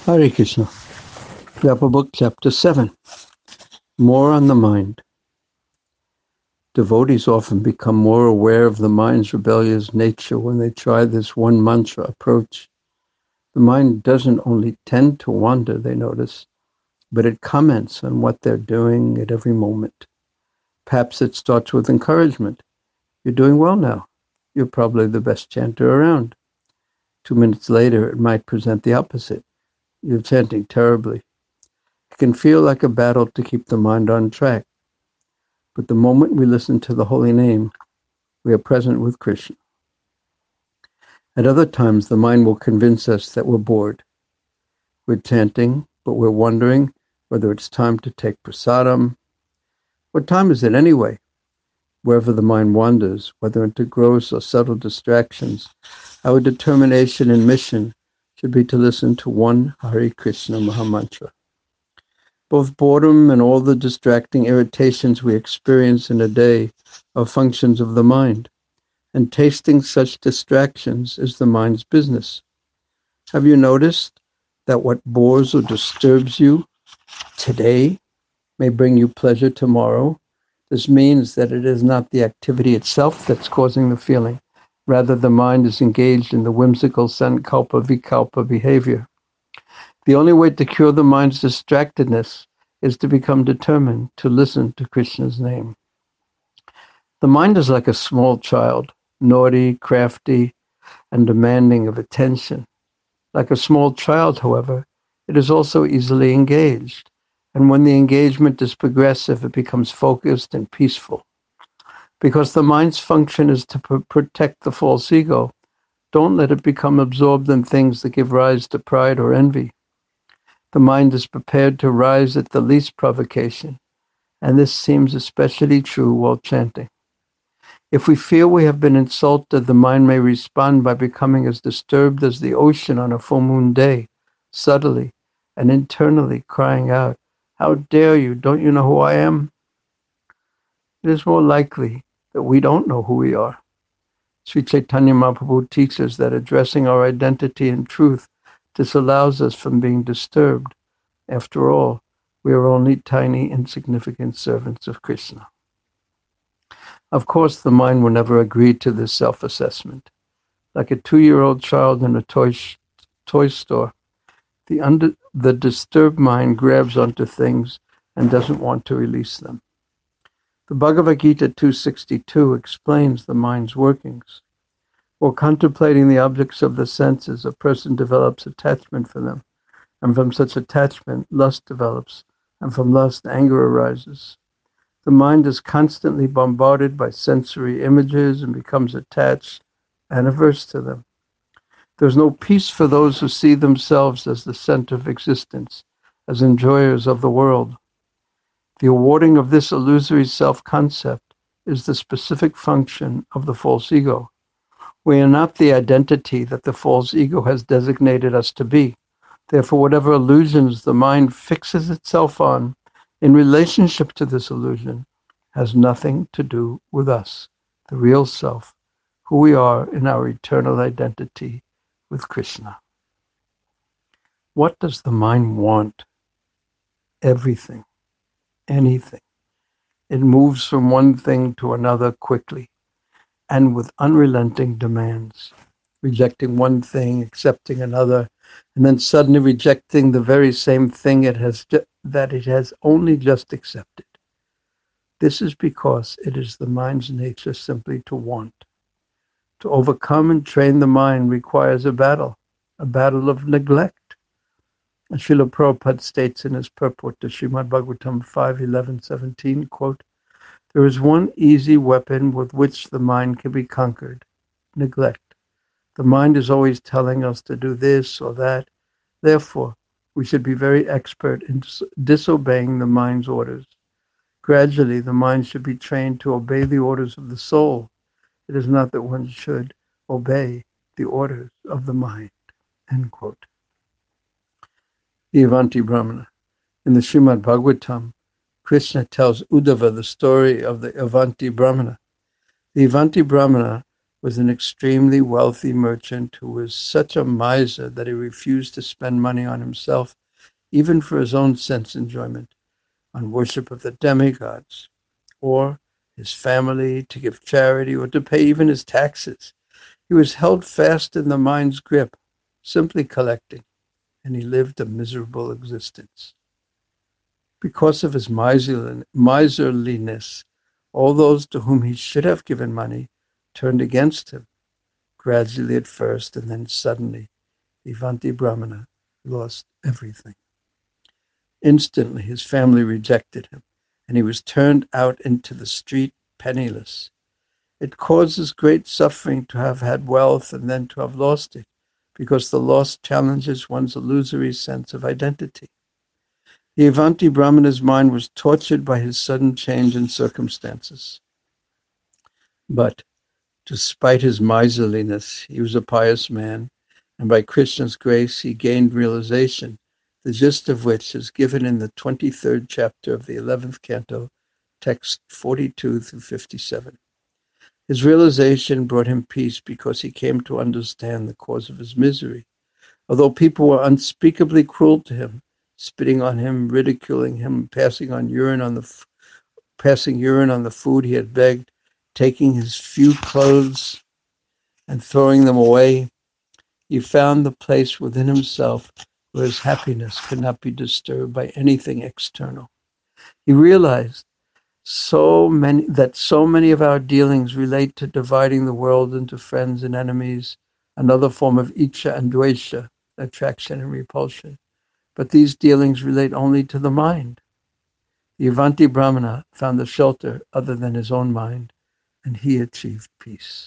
Hare Krishna. Yapa Book, Chapter 7. More on the Mind. Devotees often become more aware of the mind's rebellious nature when they try this one mantra approach. The mind doesn't only tend to wander, they notice, but it comments on what they're doing at every moment. Perhaps it starts with encouragement. You're doing well now. You're probably the best chanter around. 2 minutes later, it might present the opposite. You're chanting terribly. It can feel like a battle to keep the mind on track. But the moment we listen to the holy name, we are present with Krishna. At other times, the mind will convince us that we're bored. We're chanting, but we're wondering whether it's time to take prasadam. What time is it anyway? Wherever the mind wanders, whether into gross or subtle distractions, our determination and mission should be to listen to one Hare Krishna Mahamantra. Both boredom and all the distracting irritations we experience in a day are functions of the mind, and tasting such distractions is the mind's business. Have you noticed that what bores or disturbs you today may bring you pleasure tomorrow? This means that it is not the activity itself that's causing the feeling. Rather, the mind is engaged in the whimsical sankalpa vikalpa behavior. The only way to cure the mind's distractedness is to become determined to listen to Krishna's name. The mind is like a small child, naughty, crafty, and demanding of attention. Like a small child, however, it is also easily engaged. And when the engagement is progressive, it becomes focused and peaceful. Because the mind's function is to protect the false ego, don't let it become absorbed in things that give rise to pride or envy. The mind is prepared to rise at the least provocation, and this seems especially true while chanting. If we feel we have been insulted, the mind may respond by becoming as disturbed as the ocean on a full moon day, subtly and internally crying out, "How dare you? Don't you know who I am?" It is more likely that we don't know who we are. Sri Chaitanya Mahaprabhu teaches that addressing our identity and truth disallows us from being disturbed. After all, we are only tiny, insignificant servants of Krishna. Of course, the mind will never agree to this self-assessment. Like a 2-year-old child in a toy store, the disturbed mind grabs onto things and doesn't want to release them. The Bhagavad Gita 262 explains the mind's workings. While contemplating the objects of the senses, a person develops attachment for them, and from such attachment, lust develops, and from lust, anger arises. The mind is constantly bombarded by sensory images and becomes attached and averse to them. There's no peace for those who see themselves as the center of existence, as enjoyers of the world. The awarding of this illusory self-concept is the specific function of the false ego. We are not the identity that the false ego has designated us to be. Therefore, whatever illusions the mind fixes itself on in relationship to this illusion has nothing to do with us, the real self, who we are in our eternal identity with Krishna. What does the mind want? Everything, anything. It moves from one thing to another quickly and with unrelenting demands, rejecting one thing, accepting another, and then suddenly rejecting the very same thing that it has only just accepted. This is because it is the mind's nature simply to want. To overcome and train the mind requires a battle of neglect. And Srila Prabhupada states in his purport to Srimad Bhagavatam 5:11-17, quote, "There is one easy weapon with which the mind can be conquered, neglect. The mind is always telling us to do this or that. Therefore, we should be very expert in disobeying the mind's orders. Gradually, the mind should be trained to obey the orders of the soul. It is not that one should obey the orders of the mind." End quote. The Avanti Brahmana. In the Srimad Bhagavatam, Krishna tells Uddhava the story of the Avanti Brahmana. The Avanti Brahmana was an extremely wealthy merchant who was such a miser that he refused to spend money on himself, even for his own sense enjoyment, on worship of the demigods, or his family, to give charity, or to pay even his taxes. He was held fast in the mind's grip, simply collecting, and he lived a miserable existence. Because of his miserliness, all those to whom he should have given money turned against him, gradually at first, and then suddenly. Ivanti Brahmana lost everything. Instantly, his family rejected him, and he was turned out into the street penniless. It causes great suffering to have had wealth and then to have lost it, because the loss challenges one's illusory sense of identity. The Avanti Brahmana's mind was tortured by his sudden change in circumstances. But despite his miserliness, he was a pious man, and by Krishna's grace he gained realization, the gist of which is given in the 23rd chapter of the 11th canto, text 42 through 57. His realization brought him peace because he came to understand the cause of his misery. Although people were unspeakably cruel to him, spitting on him, ridiculing him, passing urine on the food he had begged, taking his few clothes and throwing them away, he found the place within himself where his happiness could not be disturbed by anything external. He realized so many of our dealings relate to dividing the world into friends and enemies, another form of icha and dvesha, attraction and repulsion. But these dealings relate only to the mind. The Avanti Brahmana found a shelter other than his own mind, and he achieved peace.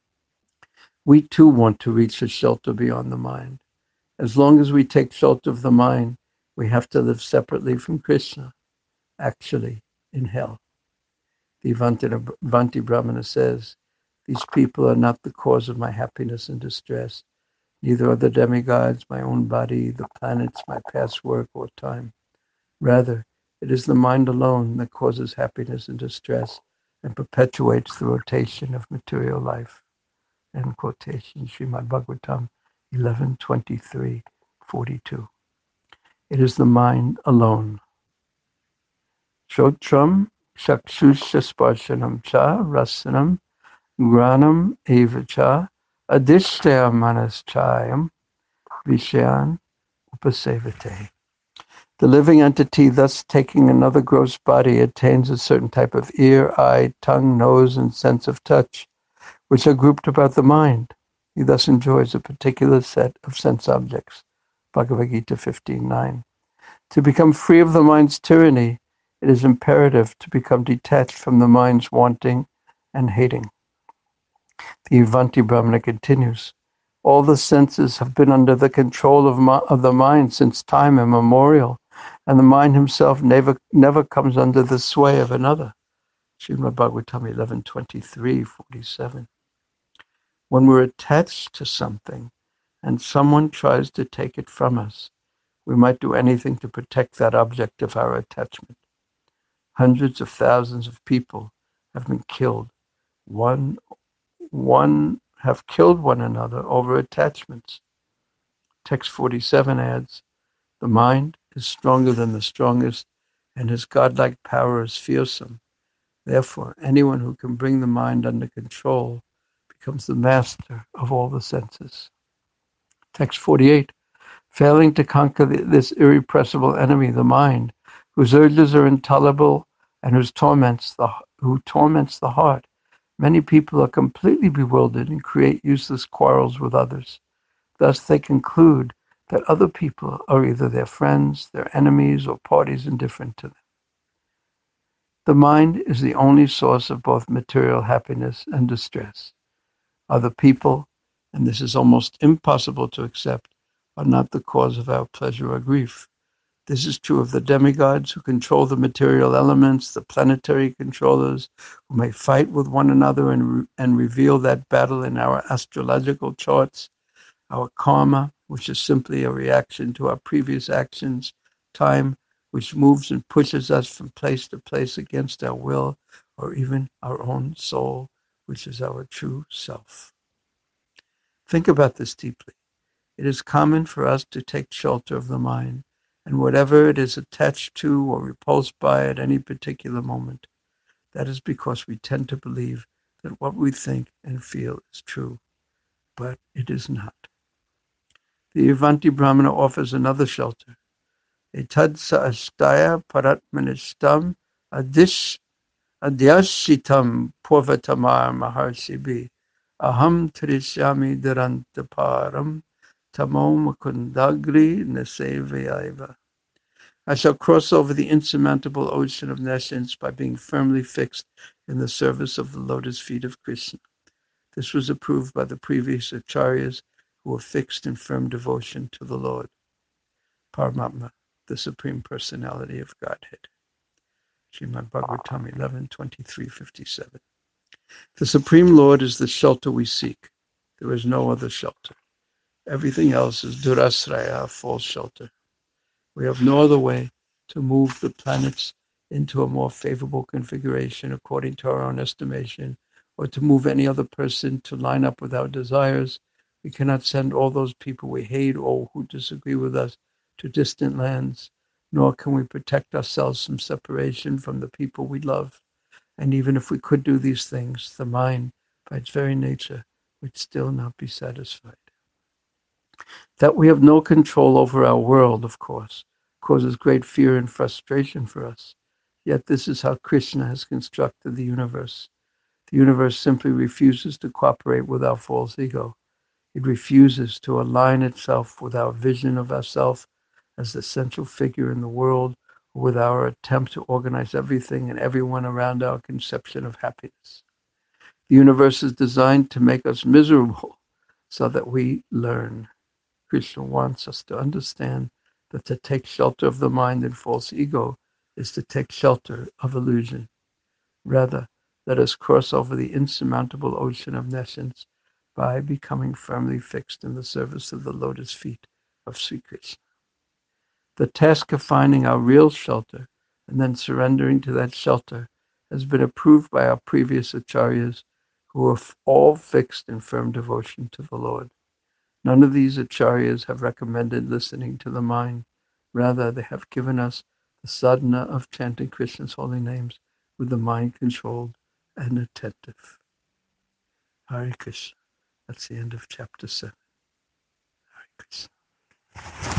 We too want to reach a shelter beyond the mind. As long as we take shelter of the mind, we have to live separately from Krishna, actually in hell. The Avanti Brahmana says, these people are not the cause of my happiness and distress. Neither are the demigods, my own body, the planets, my past work or time. Rather, it is the mind alone that causes happiness and distress and perpetuates the rotation of material life. End quotation, Srimad Bhagavatam 11:23-42. It is the mind alone. Shotram chakshusha sparshanam cha rasanam granam evacha adishtaya manaschayam vishayan upasevate. The living entity, thus taking another gross body, attains a certain type of ear, eye, tongue, nose, and sense of touch, which are grouped about the mind. He thus enjoys a particular set of sense objects. Bhagavad Gita 15:9. To become free of the mind's tyranny, it is imperative to become detached from the mind's wanting and hating. The Avanti Brahmana continues, all the senses have been under the control of the mind since time immemorial, and the mind himself never comes under the sway of another. Srimad Bhagavatam 11:23-47. When we're attached to something and someone tries to take it from us, we might do anything to protect that object of our attachment. Hundreds of thousands of people have been killed. One have killed one another over attachments. Text 47 adds, the mind is stronger than the strongest, and his godlike power is fearsome. Therefore, anyone who can bring the mind under control becomes the master of all the senses. Text 48. Failing to conquer this irrepressible enemy, the mind, whose urges are intolerable and who torments the heart, many people are completely bewildered and create useless quarrels with others. Thus, they conclude that other people are either their friends, their enemies, or parties indifferent to them. The mind is the only source of both material happiness and distress. Other people, and this is almost impossible to accept, are not the cause of our pleasure or grief. This is true of the demigods who control the material elements, the planetary controllers who may fight with one another and reveal that battle in our astrological charts, our karma, which is simply a reaction to our previous actions, time, which moves and pushes us from place to place against our will or even our own soul, which is our true self. Think about this deeply. It is common for us to take shelter of the mind, and whatever it is attached to or repulsed by at any particular moment. That is because we tend to believe that what we think and feel is true, but it is not. The Avanti Brahmana offers another shelter. Etad saastaya paratmanishtam adyashitam purvatamar maharshibi aham trishyami dharantaparam tamom kundagri nasevayaiva. I shall cross over the insurmountable ocean of nescience by being firmly fixed in the service of the lotus feet of Krishna. This was approved by the previous acharyas who were fixed in firm devotion to the Lord, Paramatma, the Supreme Personality of Godhead. Srimad Bhagavatam 11:23-57. The Supreme Lord is the shelter we seek. There is no other shelter. Everything else is durasraya, false shelter. We have no other way to move the planets into a more favorable configuration according to our own estimation, or to move any other person to line up with our desires. We cannot send all those people we hate or who disagree with us to distant lands, nor can we protect ourselves from separation from the people we love. And even if we could do these things, the mind, by its very nature, would still not be satisfied. That we have no control over our world, of course, causes great fear and frustration for us. Yet this is how Krishna has constructed the universe. The universe simply refuses to cooperate with our false ego. It refuses to align itself with our vision of ourselves as the central figure in the world, or with our attempt to organize everything and everyone around our conception of happiness. The universe is designed to make us miserable so that we learn. Krishna wants us to understand that to take shelter of the mind and false ego is to take shelter of illusion. Rather, let us cross over the insurmountable ocean of nescience by becoming firmly fixed in the service of the lotus feet of Sri Krishna. The task of finding our real shelter and then surrendering to that shelter has been approved by our previous acharyas who are all fixed in firm devotion to the Lord. None of these acharyas have recommended listening to the mind. Rather, they have given us the sadhana of chanting Krishna's holy names with the mind controlled and attentive. Hare Krishna. That's the end of chapter 7. Hare Krishna.